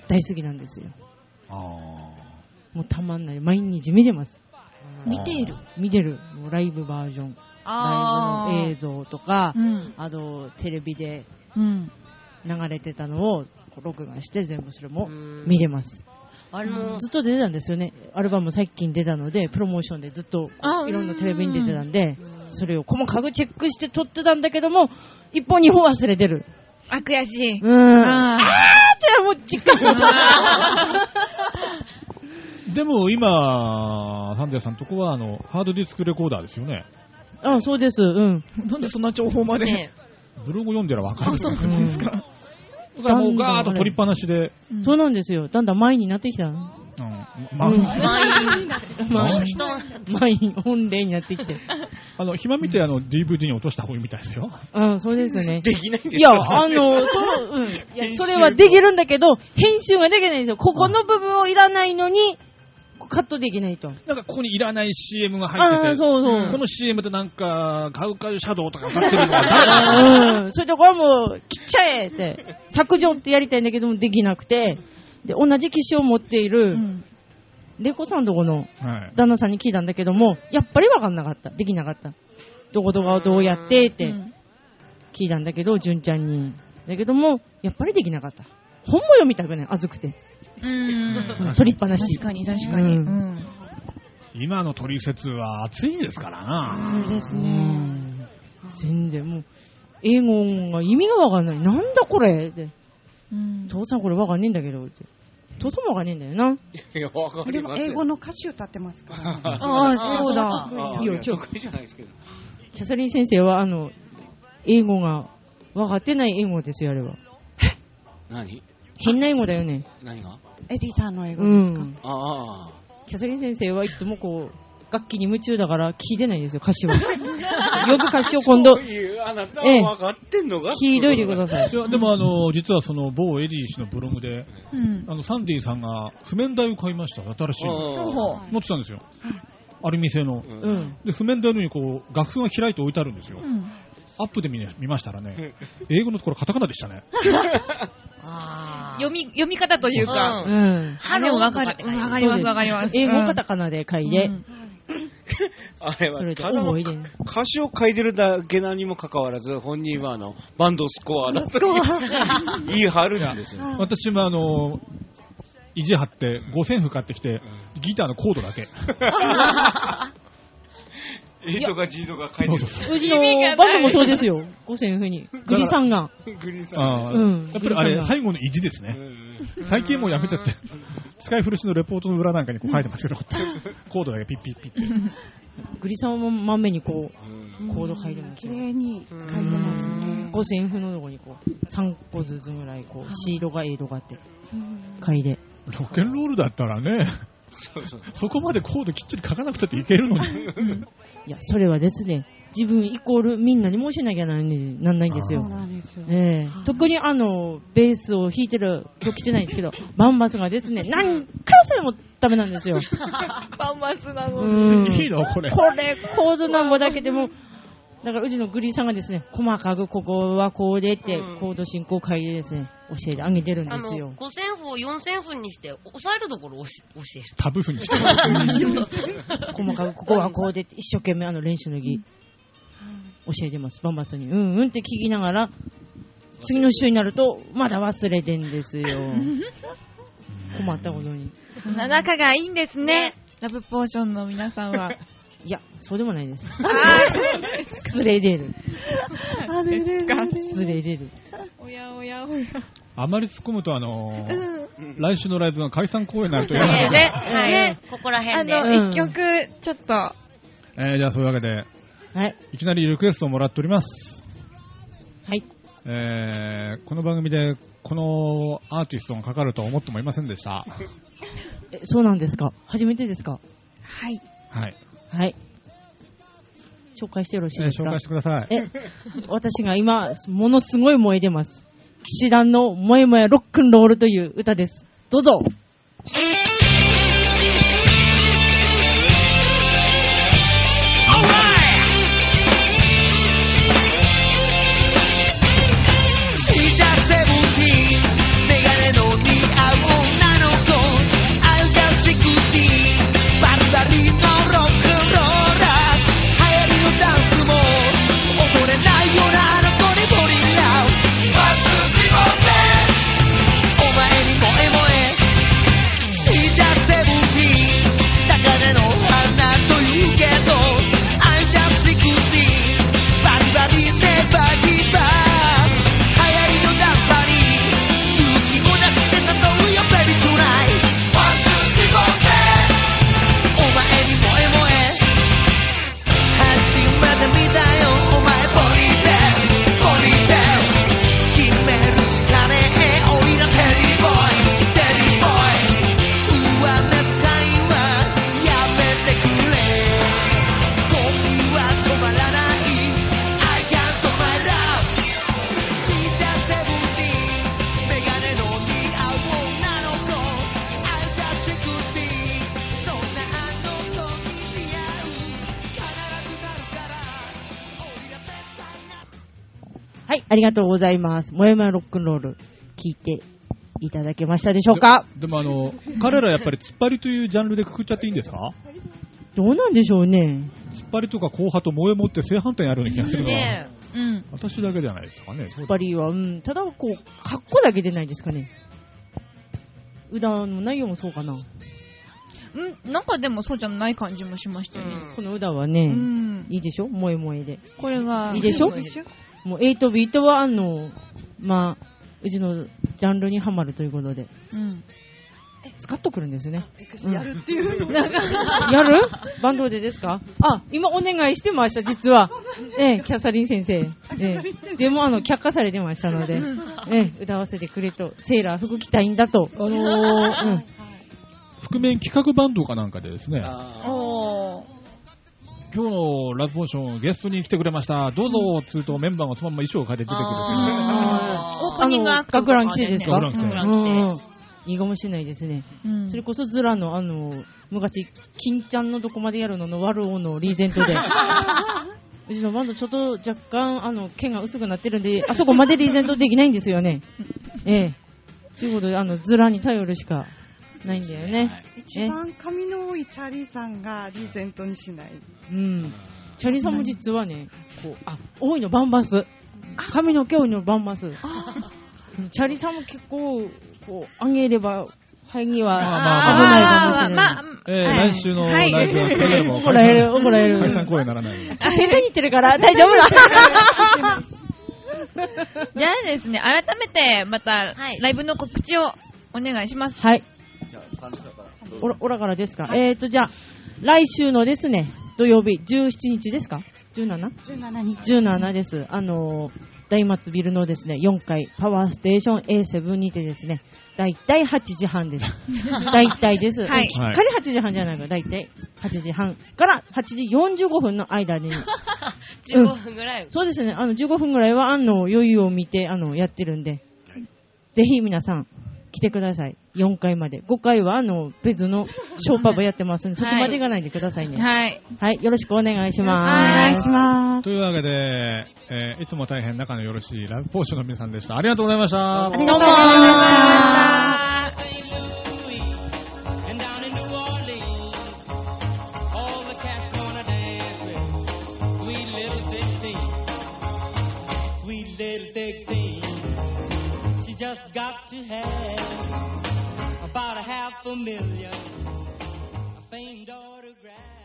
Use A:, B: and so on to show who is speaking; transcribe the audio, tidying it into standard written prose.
A: 大好きなんですよ。
B: あ
A: もうたまんない。毎日見てます。
C: 見ている。
A: 見てる。もうライブバージョン。ライブの映像とか、あとテレビで流れてたのを録画して全部それも見れます。ずっと出てたんですよね。アルバム最近出たのでプロモーションでずっといろんなテレビに出てたんで、それを細かくチェックして撮ってたんだけども、一本二本忘れてる。
C: あ、悔しい。
A: ってもう実感
B: でも今サンデーさんのとこはハードディスクレコーダーですよね。
A: あ、そうです。
C: なんでそんな情報まで、ね、
B: ブログ読んでら分かる。
C: そうなんですか。
B: だからもうガーッと取りっぱなしで、
A: そうなんですよ。だんだん前になってきた。
B: 満
A: 員御礼になってきて。
B: 暇見てDVD に落とした方がいいみたいですよ。
A: そうですね。
D: できないんですか？
A: いや、それはできるんだけど、編集ができないんですよ。ここの部分をいらないのに、カットできないと。
B: なんかここにいらない CM が入ってて、
A: そう
B: この CM でなんかカウカウシャドウとか歌ってるのが誰だ
A: そういうとこはもう切っちゃえって削除ってやりたいんだけどもできなくて、で同じ機種を持っているレコさんとこの旦那さんに聞いたんだけども、やっぱり分かんなかった、できなかった。どこどこをどうやってって聞いたんだけど、純ちゃんにだけどもやっぱりできなかった。本も読みたくない、熱くて。取りっぱなし。
C: 確かに確かに。
B: 今の取説は熱いですからな。
A: そうですね。全然もう英語が意味がわかんない。なんだこれって。父さんこれわかんねえんだけどって。父さんもわかんねえんだよな。
D: いや、わかります。
E: 英語の歌詞歌ってますから。
C: ああ、そうだ。
D: いや、得意じゃないですけど。
A: キャサリン先生は英語が分かってない英語ですよ、あれは。
D: 何？
A: 変な英語だよね。
D: 何が？
E: エディさんの英語ですか？
A: キャサリン先生はいつもこう楽器に夢中だから聞いてないんですよ、歌詞は。よく歌詞を今度
D: あなたは分かってんのか？
A: 聞いといてください。
B: いやでも実はその某エディ氏のブログで、サンディさんが譜面台を買いました。新しいの載ってたんですよ。アルミ製の。で譜面台のようにこう楽譜が開いて置いてあるんですよ。アップで見ましたらね、英語のところカタカナでしたね。
C: 読み方というか、
A: でも
C: わかりますわかります。
A: 英語カタカナで書いて、
D: あれはただの歌詞を書いてるだけなにもかかわらず、本人はバンドスコアだと言い張るんですよ。
B: 私も意地張って5000譜買ってきて、ギターのコードだけ。
D: A とか G とか書いてる。
A: うちのバンドもそうですよ。5000譜に。グリさんが。
D: グリさん。
B: やっぱりあれ最後の意地ですね。最近もうやめちゃって。使い古しのレポートの裏なんかにこう書いてますけど、コードだけピッピッピッって。
A: グリさんもまめにこうコード書いてます。
E: 綺麗に書いてますね。
A: 5000譜のとこにこう3個ずつぐらいこう C とか A とかって書いて。
B: ロケンロールだったらね。そこまでコードきっちり書かなくたっていけるのに。
A: いや、それはですね、自分イコールみんなに申しなきゃなんないんですよ。特にベースを弾いてる今日来てないんですけど、バンバスがですね、何回それもダメなんですよ。
C: バンバスなの
B: にいいのこれ
A: コードなんぼだけでも、だからうちのグリーさんがですね、細かくここはこうでってコード進行会でですね、教えてあげてるんですよ。
F: 5000符を4000符にして抑えるところを教える。
B: タブ符にして
A: 細かくここはこうでって一生懸命練習の儀教えてます。バンバスにって聞きながら、次の週になるとまだ忘れてんですよ。困ったことに。
C: 仲がいいんですね、ラブポーションの皆さんは。
A: いや、そうでもないです。すれ出る。すれ出る。
C: おやおやおや。
B: あまり突っ込むと来週のライブが解散公演になると嫌なので、
F: ここら辺で
C: 一曲ちょっと。
B: じゃあそういうわけで、いきなりリクエストをもらっております。
A: はい。
B: この番組でこのアーティストがかかるとは思ってもいませんでした。
A: そうなんですか。初めてですか。
C: はい。
A: はい。紹介してよろしいですか。
B: 紹介してください。
A: 私が今ものすごい燃えてます。騎士団のもえもえロックンロールという歌です。どうぞ。
G: メガネの似合う
A: はい、ありがとうございます。もやもやロックンロール、聞いていただけましたでしょうか？
B: でも彼らやっぱり突っ張りというジャンルでくくっちゃっていいんですか？
A: どうなんでしょうね。
B: 突っ張りとか後派と萌えもって正反対にあるような気がするのは、私だけじゃないですかね。
A: 突っ張りは、ただこう、格好だけでないですかね。歌の内容もそうかな。
C: なんかでもそうじゃない感じもしましたね。
A: この歌はね、いいでしょ？萌え萌えで。
C: これが。
A: いいでしょ？もう8ビートはまあ、うちのジャンルにハマるということで。スカッとくるんですね。
E: やるっていうの。
A: やる？バンドでですか？あ、今お願いしてました、実は。キャサリン先生。でも却下されてましたので、歌わせてくれと、セーラー服着たいんだと。
B: 覆面企画バンドかなんかでですね、今日のラブポーションゲストに来てくれました、どうぞっつうとメンバーがそのまま衣装を変えて出てくる。
C: オープニングアクト
A: 学ラン来てですか？いいかもしれないですね。それこそズラの昔、金ちゃんのどこまでやるののワルオのリーゼントで。うちのバンドちょっと若干毛が薄くなってるんで、あそこまでリーゼントできないんですよね。ということでズラに頼るしかないんだよね。
E: 一番髪の多いチャーリーさんがリーゼントにしない。
A: チャーリーさんも実はね、多いのバンバス。髪の毛多いのバンバス。チャーリーさんも結構上げれば肺には危ないかもしれない。
B: 来週のライブはそれでも
A: 怒られる。
B: 解散公演にならない。
A: 先生に言ってるから大丈夫だ。
C: じゃあですね、改めてまたライブの告知をお願いします。
A: はい。オラからですか。じゃあ来週のですね、土曜日17日ですか？17です。大松ビルのですね、4階パワーステーション A7 にてですね、だいたい8時半です。だいたいです。はい。しっかり8時半じゃないか、だいたい8時半から8時45分の間に。
F: 15分ぐらい。
A: そうですね、15分ぐらいは余裕を見てやってるんで、ぜひ皆さん来てください。4階まで。5階は別のショーパブやってますんで、そっちまで行かないでくださいね。
C: はい。
A: はい、よろしくお願いします。お
E: 願いします。
B: というわけで、いつも大変仲のよろしいラブポーションの皆さんでした。ありがとうございました。
A: ありがとうございました。
G: Just got to have about $500,000 a famed autograph.